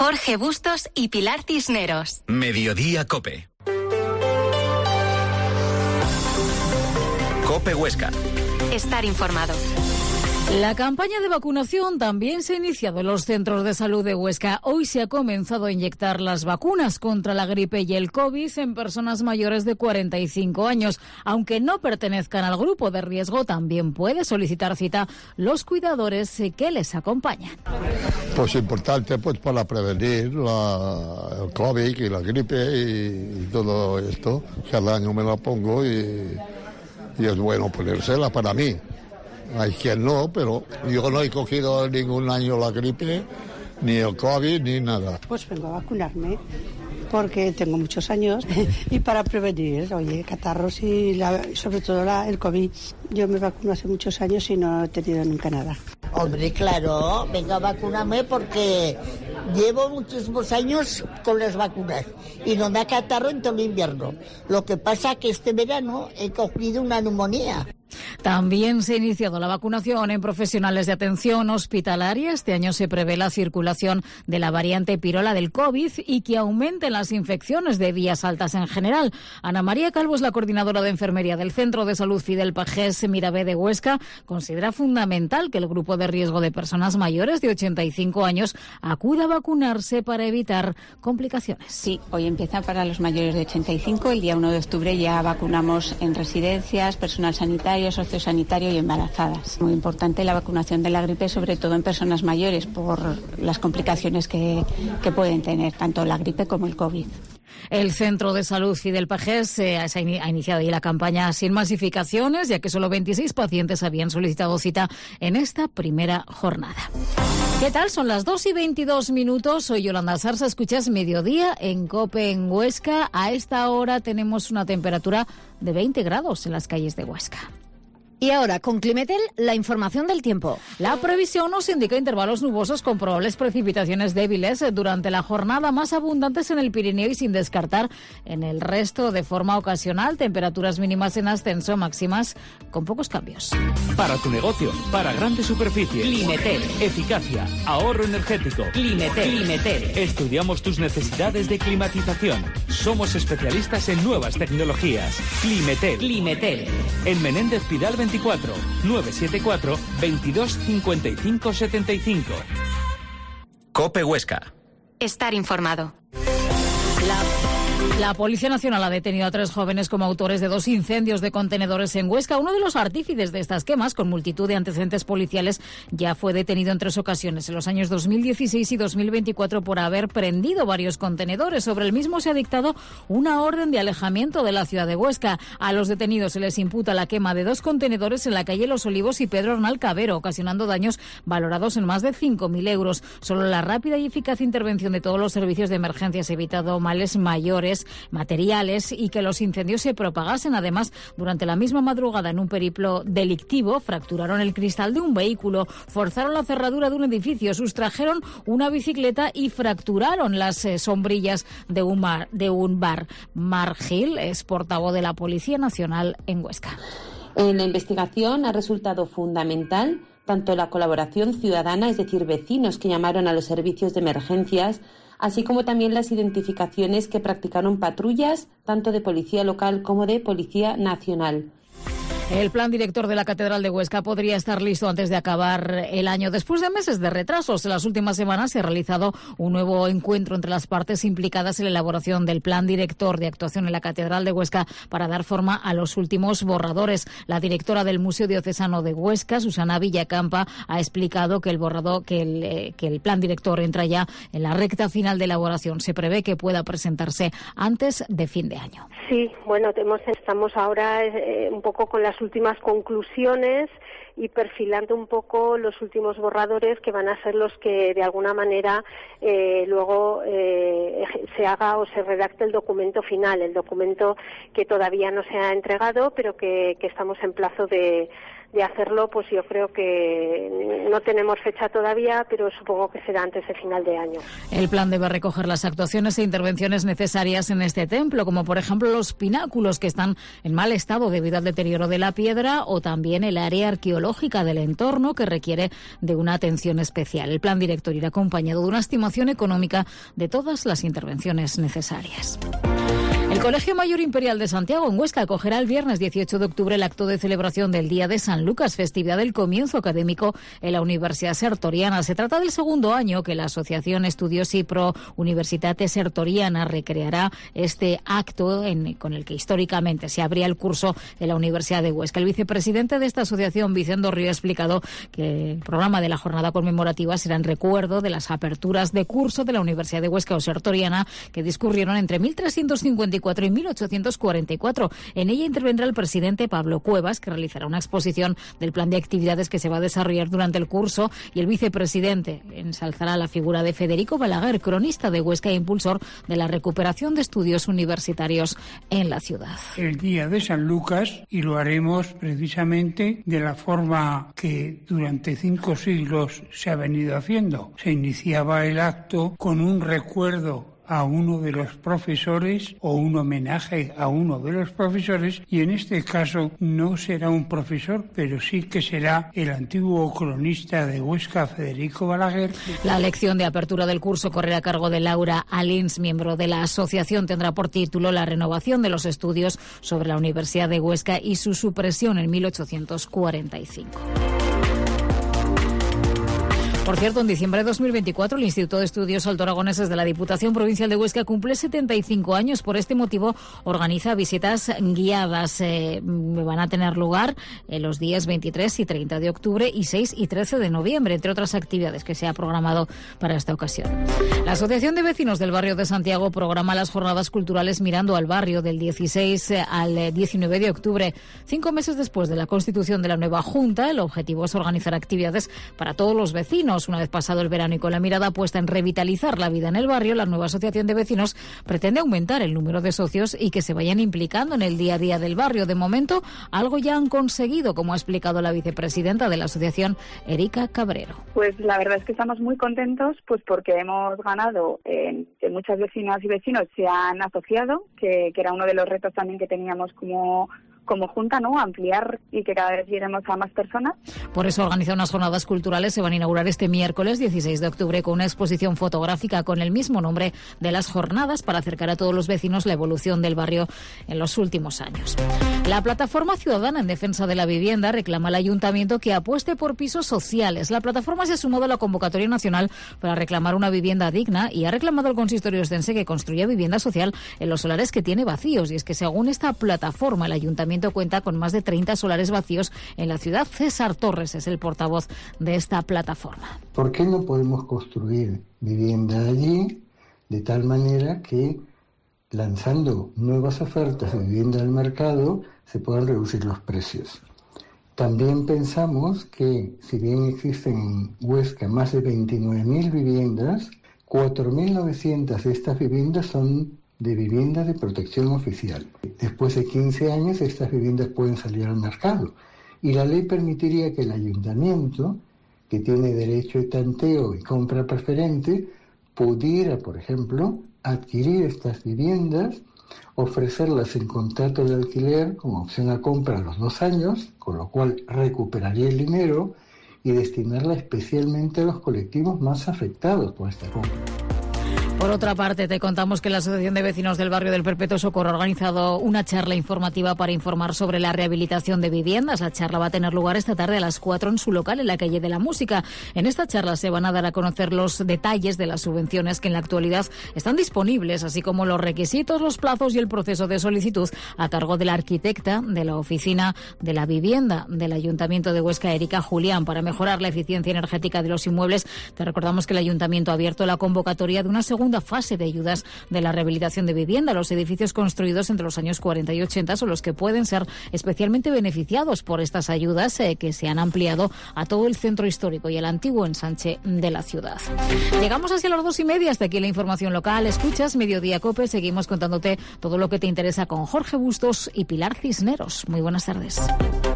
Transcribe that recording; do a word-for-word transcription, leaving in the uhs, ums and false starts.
Jorge Bustos y Pilar Cisneros. Mediodía Cope. Cope Huesca. Estar informado. La campaña de vacunación también se ha iniciado en los centros de salud de Huesca. Hoy se ha comenzado a inyectar las vacunas contra la gripe y el COVID en personas mayores de cuarenta y cinco años. Aunque no pertenezcan al grupo de riesgo, también puede solicitar cita los cuidadores que les acompañan. Pues importante pues para prevenir la, el COVID y la gripe y, y todo esto. Cada año me la pongo y, y es bueno ponérsela para mí. Hay quien no, pero yo no he cogido ningún año la gripe, ni el COVID, ni nada. Pues vengo a vacunarme, porque tengo muchos años, y para prevenir, oye, catarros y la, sobre todo la, el COVID. Yo me vacuno hace muchos años y no he tenido nunca nada. Hombre, claro, vengo a vacunarme porque llevo muchísimos años con las vacunas y no me ha catarro en todo el invierno. Lo que pasa es que este verano he cogido una neumonía. También se ha iniciado la vacunación en profesionales de atención hospitalaria. Este año se prevé la circulación de la variante pirola del COVID y que aumenten las infecciones de vías altas en general. Ana María Calvo es la coordinadora de enfermería del Centro de Salud Fidel Pagés Mirabé de Huesca. Considera fundamental que el grupo de riesgo de personas mayores de ochenta y cinco años acuda a vacunarse para evitar complicaciones. Sí, hoy empieza para los mayores de ochenta y cinco. El día uno de octubre ya vacunamos en residencias, personal sanitario, sociosanitario y embarazadas. Muy importante la vacunación de la gripe, sobre todo en personas mayores, por las complicaciones que, que pueden tener, tanto la gripe como el COVID. El Centro de Salud Fidel Pagés eh, ha iniciado ya la campaña sin masificaciones, ya que solo veintiséis pacientes habían solicitado cita en esta primera jornada. ¿Qué tal? Son las dos y veintidós minutos. Soy Yolanda Sarsa. Escuchas Mediodía en COPE en Huesca. A esta hora tenemos una temperatura de veinte grados en las calles de Huesca. Y ahora, con Climetel, la información del tiempo. La previsión nos indica intervalos nubosos con probables precipitaciones débiles durante la jornada, más abundantes en el Pirineo y sin descartar en el resto de forma ocasional. Temperaturas mínimas en ascenso, máximas con pocos cambios. Para tu negocio, para grandes superficies. Climetel. Eficacia, ahorro energético. Climetel. Climetel. Estudiamos tus necesidades de climatización. Somos especialistas en nuevas tecnologías. Climetel. Climetel. En Menéndez Pidal veinticuatro, nueve siete cuatro, veintidós cincuenta y cinco setenta y cinco. Cope Huesca. Estar informado. La... La Policía Nacional ha detenido a tres jóvenes como autores de dos incendios de contenedores en Huesca. Uno de los artífices de estas quemas, con multitud de antecedentes policiales, ya fue detenido en tres ocasiones, en los años dos mil dieciséis y dos mil veinticuatro, por haber prendido varios contenedores. Sobre el mismo se ha dictado una orden de alejamiento de la ciudad de Huesca. A los detenidos se les imputa la quema de dos contenedores en la calle Los Olivos y Pedro Arnal Cabero, ocasionando daños valorados en más de cinco mil euros. Solo la rápida y eficaz intervención de todos los servicios de emergencias ha evitado males mayores materiales y que los incendios se propagasen. Además, durante la misma madrugada, en un periplo delictivo, fracturaron el cristal de un vehículo, forzaron la cerradura de un edificio, sustrajeron una bicicleta y fracturaron las eh, sombrillas de un, mar, de un bar. Mar Gil es portavoz de la Policía Nacional en Huesca. En la investigación ha resultado fundamental tanto la colaboración ciudadana, es decir, vecinos que llamaron a los servicios de emergencias, así como también las identificaciones que practicaron patrullas, tanto de policía local como de policía nacional. El plan director de la Catedral de Huesca podría estar listo antes de acabar el año. Después de meses de retrasos, en las últimas semanas se ha realizado un nuevo encuentro entre las partes implicadas en la elaboración del plan director de actuación en la Catedral de Huesca para dar forma a los últimos borradores. La directora del Museo Diocesano de Huesca, Susana Villacampa, ha explicado que el borrador, que el, eh, que el plan director entra ya en la recta final de elaboración. Se prevé que pueda presentarse antes de fin de año. Sí, bueno, tenemos, estamos ahora eh, un poco con las últimas conclusiones y perfilando un poco los últimos borradores que van a ser los que de alguna manera eh, luego eh, se haga o se redacte el documento final, el documento que todavía no se ha entregado pero que, que estamos en plazo de de hacerlo, pues yo creo que no tenemos fecha todavía, pero supongo que será antes de final de año. El plan debe recoger las actuaciones e intervenciones necesarias en este templo, como por ejemplo los pináculos que están en mal estado debido al deterioro de la piedra, o también el área arqueológica del entorno que requiere de una atención especial. El plan director irá acompañado de una estimación económica de todas las intervenciones necesarias. El Colegio Mayor Imperial de Santiago, en Huesca, acogerá el viernes dieciocho de octubre el acto de celebración del Día de San Lucas, festividad del comienzo académico en la Universidad Sertoriana. Se trata del segundo año que la Asociación Estudiosi Pro Universitate Sertoriana recreará este acto en, con el que históricamente se abría el curso en la Universidad de Huesca. El vicepresidente de esta asociación, Vicente Río, ha explicado que el programa de la jornada conmemorativa será en recuerdo de las aperturas de curso de la Universidad de Huesca o Sertoriana que discurrieron entre mil trescientos cincuenta y cuatro y mil ochocientos cuarenta y cuatro. En ella intervendrá el presidente Pablo Cuevas, que realizará una exposición del plan de actividades que se va a desarrollar durante el curso, y el vicepresidente ensalzará la figura de Federico Balaguer, cronista de Huesca e impulsor de la recuperación de estudios universitarios en la ciudad. El Día de San Lucas, y lo haremos precisamente de la forma que durante cinco siglos se ha venido haciendo. Se iniciaba el acto con un recuerdo a uno de los profesores o un homenaje a uno de los profesores, y en este caso no será un profesor, pero sí que será el antiguo cronista de Huesca, Federico Balaguer. La lección de apertura del curso correrá a cargo de Laura Alins, miembro de la asociación. Tendrá por título La renovación de los estudios sobre la Universidad de Huesca y su supresión en mil ochocientos cuarenta y cinco. Por cierto, en diciembre de dos mil veinticuatro, el Instituto de Estudios Alto Aragoneses de la Diputación Provincial de Huesca cumple setenta y cinco años. Por este motivo, organiza visitas guiadas. Eh, van a tener lugar en los días veintitrés y treinta de octubre y seis y trece de noviembre, entre otras actividades que se ha programado para esta ocasión. La Asociación de Vecinos del Barrio de Santiago programa las jornadas culturales Mirando al Barrio del dieciséis al diecinueve de octubre. Cinco meses después de la constitución de la nueva Junta, el objetivo es organizar actividades para todos los vecinos. Una vez pasado el verano y con la mirada puesta en revitalizar la vida en el barrio, la nueva asociación de vecinos pretende aumentar el número de socios y que se vayan implicando en el día a día del barrio. De momento, algo ya han conseguido, como ha explicado la vicepresidenta de la asociación, Erika Cabrero. Pues la verdad es que estamos muy contentos, pues porque hemos ganado en que muchas vecinas y vecinos se han asociado, que, que era uno de los retos también que teníamos como como Junta, ¿no? Ampliar y que cada vez lleguemos a más personas. Por eso organiza unas jornadas culturales. Se van a inaugurar este miércoles dieciséis de octubre con una exposición fotográfica con el mismo nombre de las jornadas para acercar a todos los vecinos la evolución del barrio en los últimos años. La Plataforma Ciudadana en Defensa de la Vivienda reclama al Ayuntamiento que apueste por pisos sociales. La plataforma se ha sumado a la convocatoria nacional para reclamar una vivienda digna y ha reclamado al consistorio ostense que construya vivienda social en los solares que tiene vacíos. Y es que según esta plataforma, el Ayuntamiento cuenta con más de treinta solares vacíos en la ciudad. César Torres es el portavoz de esta plataforma. ¿Por qué no podemos construir vivienda allí de tal manera que, lanzando nuevas ofertas de vivienda al mercado, se puedan reducir los precios? También pensamos que, si bien existen en Huesca más de veintinueve mil viviendas, cuatro mil novecientas de estas viviendas son de vivienda de protección oficial. Después de quince años, estas viviendas pueden salir al mercado. Y la ley permitiría que el ayuntamiento, que tiene derecho de tanteo y compra preferente, pudiera, por ejemplo, adquirir estas viviendas, ofrecerlas en contrato de alquiler con opción a compra a los dos años, con lo cual recuperaría el dinero, y destinarla especialmente a los colectivos más afectados por esta compra. Por otra parte, te contamos que la Asociación de Vecinos del Barrio del Perpetuo Socorro ha organizado una charla informativa para informar sobre la rehabilitación de viviendas. La charla va a tener lugar esta tarde a las cuatro en su local, en la calle de la Música. En esta charla se van a dar a conocer los detalles de las subvenciones que en la actualidad están disponibles, así como los requisitos, los plazos y el proceso de solicitud, a cargo de la arquitecta de la Oficina de la Vivienda del Ayuntamiento de Huesca, Erika Julián. Para mejorar la eficiencia energética de los inmuebles, te recordamos que el Ayuntamiento ha abierto la convocatoria de una segunda fase de ayudas de la rehabilitación de vivienda. Los edificios construidos entre los años cuarenta y ochenta son los que pueden ser especialmente beneficiados por estas ayudas eh, que se han ampliado a todo el centro histórico y el antiguo ensanche de la ciudad. Llegamos hacia las dos y media. Hasta aquí la información local. Escuchas Mediodía COPE. Seguimos contándote todo lo que te interesa con Jorge Bustos y Pilar Cisneros. Muy buenas tardes.